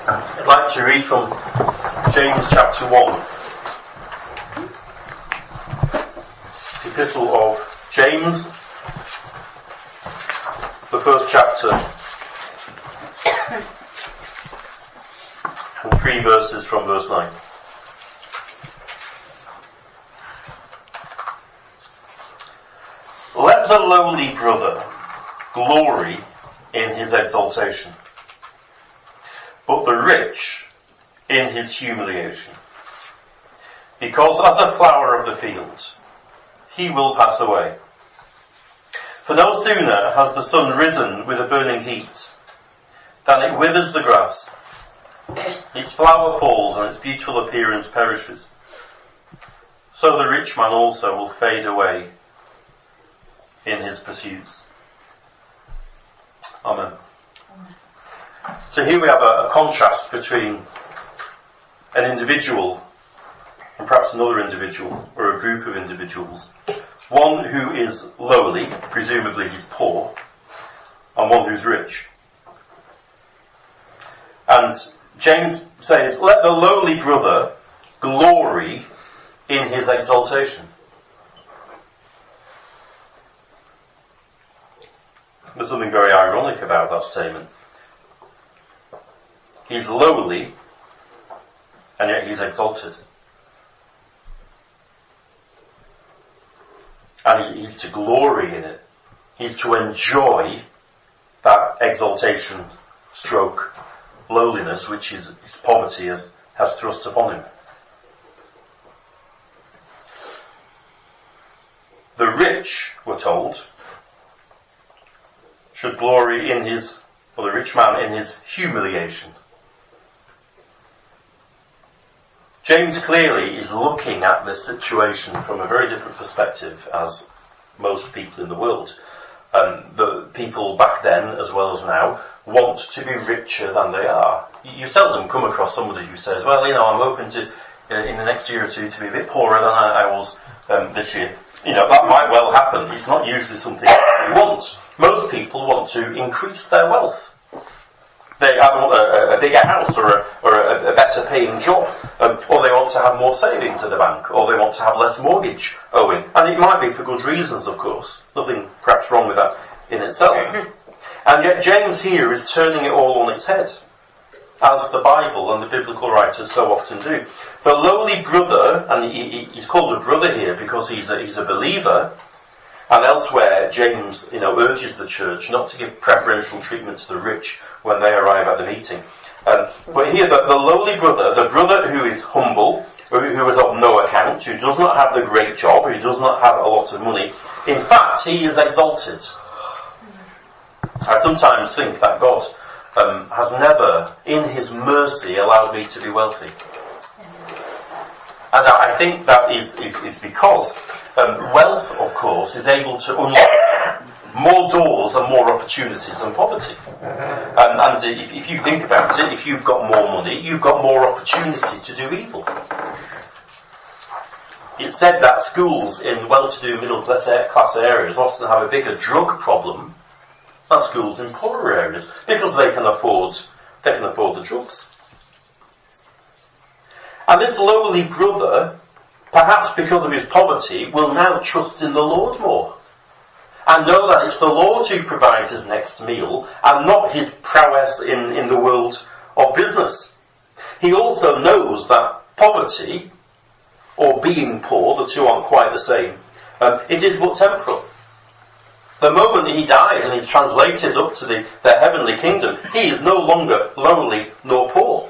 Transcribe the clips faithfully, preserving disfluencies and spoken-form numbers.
I'd like to read from James chapter one. The Epistle of James, the first chapter, and three verses from verse nine. Let the lowly brother glory in his exaltation, but the rich in his humiliation. Because as a flower of the field, he will pass away. For no sooner has the sun risen with a burning heat, than it withers the grass, its flower falls and its beautiful appearance perishes. So the rich man also will fade away in his pursuits. Amen. So here we have a, a contrast between an individual and perhaps another individual or a group of individuals. One who is lowly, presumably he's poor, and one who's rich. And James says, let the lowly brother glory in his exaltation. There's something very ironic about that statement. He's lowly, and yet he's exalted. And he's to glory in it. He's to enjoy that exaltation stroke lowliness which his, his poverty has, has thrust upon him. The rich, we're told, should glory in his, or the rich man in his humiliation. James clearly is looking at this situation from a very different perspective as most people in the world. Um, the people back then, as well as now, want to be richer than they are. You seldom come across somebody who says, well, you know, I'm hoping to, uh, in the next year or two, to be a bit poorer than I, I was um, this year. You know, that might well happen. It's not usually something we want. Most people want to increase their wealth. They either want a, a bigger house or a, or a, a better paying job, um, or they want to have more savings at the bank, or they want to have less mortgage owing. And it might be for good reasons, of course. Nothing perhaps wrong with that in itself. And yet James here is turning it all on its head, as the Bible and the biblical writers so often do. The lowly brother, and he, he's called a brother here because he's a, he's a believer, and elsewhere James, you know, urges the church not to give preferential treatment to the rich when they arrive at the meeting. Um, but here, the, the lowly brother, the brother who is humble, who, who is of no account, who does not have the great job, who does not have a lot of money, in fact, he is exalted. I sometimes think that God um, has never, in his mercy, allowed me to be wealthy. And I think that is, is, is because um, wealth, of course, is able to unlock more doors and more opportunities than poverty. Um, and if, if you think about it, if you've got more money, you've got more opportunity to do evil. It's said that schools in well-to-do middle-class areas often have a bigger drug problem than schools in poorer areas because they can afford they can afford the drugs. And this lowly brother, perhaps because of his poverty, will now trust in the Lord more. And know that it's the Lord who provides his next meal and not his prowess in, in the world of business. He also knows that poverty, or being poor, the two aren't quite the same, um, it is but temporal. The moment he dies and he's translated up to the, the heavenly kingdom, he is no longer lowly nor poor.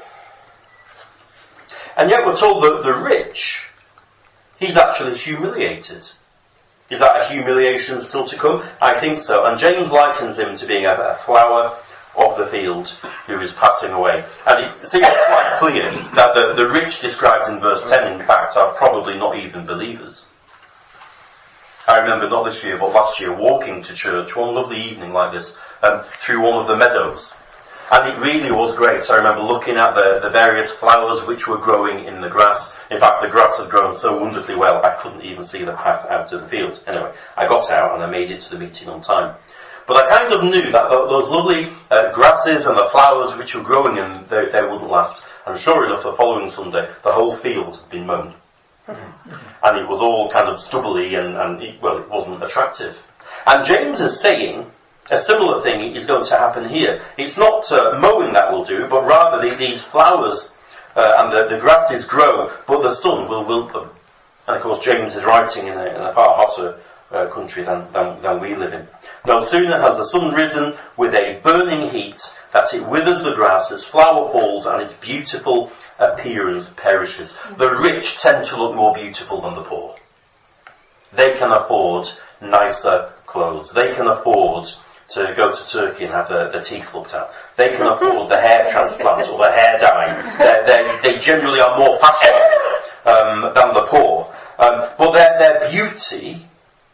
And yet we're told that the rich, he's actually humiliated. Is that a humiliation still to come? I think so. And James likens him to being a, a flower of the field who is passing away. And it seems quite clear that the, the rich described in verse ten, in fact, are probably not even believers. I remember not this year, but last year, walking to church one lovely evening like this, um, through one of the meadows. And it really was great. I remember looking at the, the various flowers which were growing in the grass. In fact, the grass had grown so wonderfully well, I couldn't even see the path out to the field. Anyway, I got out and I made it to the meeting on time. But I kind of knew that those lovely uh, grasses and the flowers which were growing in, they, they wouldn't last. And sure enough, the following Sunday, the whole field had been mown. And it was all kind of stubbly and, and it, well, it wasn't attractive. And James is saying a similar thing is going to happen here. It's not uh, mowing that will do, but rather the, these flowers uh, and the, the grasses grow, but the sun will wilt them. And of course, James is writing in a, in a far hotter uh, country than, than, than we live in. No sooner has the sun risen with a burning heat that it withers the grass, its flower falls, and its beautiful appearance perishes. The rich tend to look more beautiful than the poor. They can afford nicer clothes. They can afford to go to Turkey and have their, their teeth looked at. They can afford the hair transplant or the hair dye. They, they, they generally are more fashionable um, than the poor. Um, but their, their beauty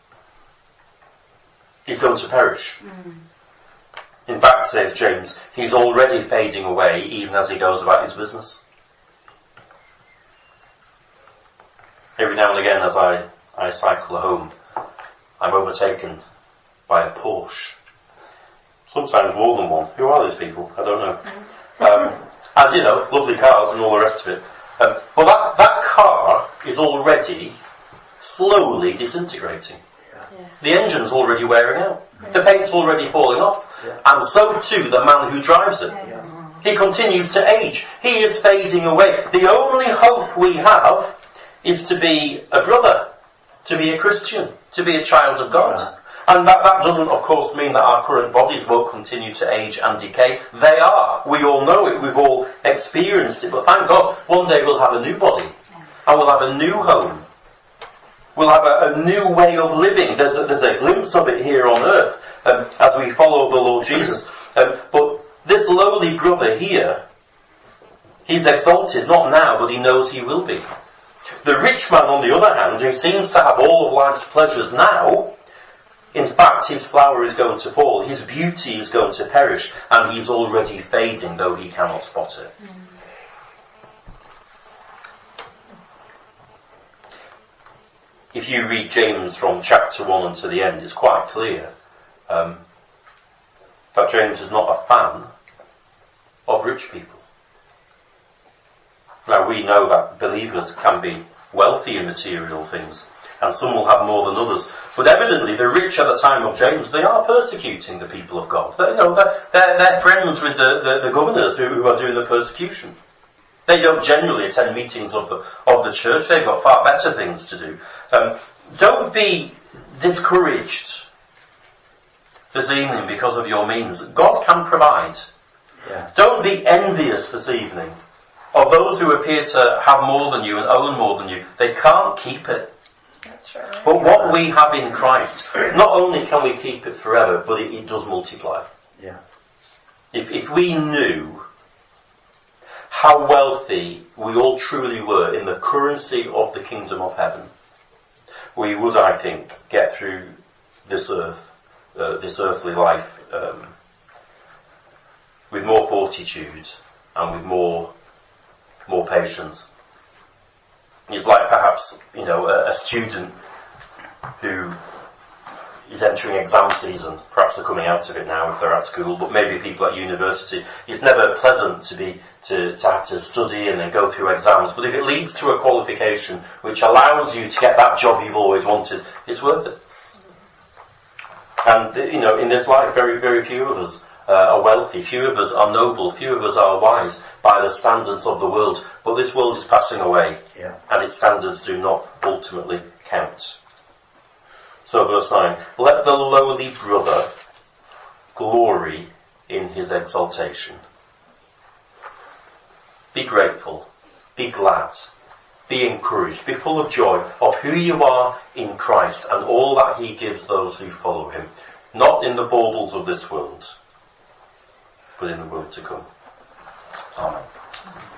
is going to perish. Mm. In fact, says James, he's already fading away even as he goes about his business. Every now and again as I, I cycle home, I'm overtaken by a Porsche. Sometimes more than one. Who are these people? I don't know. Um, and, you know, lovely cars and all the rest of it. Um, but that, that car is already slowly disintegrating. Yeah. The engine's already wearing out. Yeah. The paint's already falling off. Yeah. And so too the man who drives it. Yeah. He continues to age. He is fading away. The only hope we have is to be a brother, to be a Christian, to be a child of God. Yeah. And that, that doesn't, of course, mean that our current bodies won't continue to age and decay. They are. We all know it. We've all experienced it. But thank God, one day we'll have a new body. And we'll have a new home. We'll have a, a new way of living. There's a, there's a glimpse of it here on earth um, as we follow the Lord Jesus. Um, but this lowly brother here, he's exalted, not now, but he knows he will be. The rich man, on the other hand, who seems to have all of life's pleasures now, in fact, his flower is going to fall, his beauty is going to perish, and he's already fading, though he cannot spot it. Mm. If you read James from chapter one and to the end, it's quite clear um, that James is not a fan of rich people. Now, we know that believers can be wealthy in material things, and some will have more than others. But evidently, the rich at the time of James, they are persecuting the people of God. They, you know, they're, they're, they're friends with the, the, the governors who, who are doing the persecution. They don't generally attend meetings of the of the church. They've got far better things to do. Um, don't be discouraged this evening because of your means. God can provide. Yeah. Don't be envious this evening of those who appear to have more than you and own more than you. They can't keep it. Right. But what we have in Christ, not only can we keep it forever, but it, it does multiply. Yeah. If if we knew how wealthy we all truly were in the currency of the kingdom of heaven, we would, I think, get through this earth, uh, this earthly life, um, with more fortitude and with more more patience. It's like perhaps, you know, a, a student who is entering exam season. Perhaps they're coming out of it now if they're at school, but maybe people at university. It's never pleasant to be to, to have to study and then go through exams. But if it leads to a qualification which allows you to get that job you've always wanted, it's worth it. And, you know, in this life, very, very few of us Uh, are wealthy, few of us are noble, few of us are wise by the standards of the world. But this world is passing away, yeah. And its standards do not ultimately count. So verse nine, let the lowly brother glory in his exaltation. Be grateful, be glad, be encouraged, be full of joy of who you are in Christ and all that he gives those who follow him. Not in the baubles of this world, but in the world to come. Amen.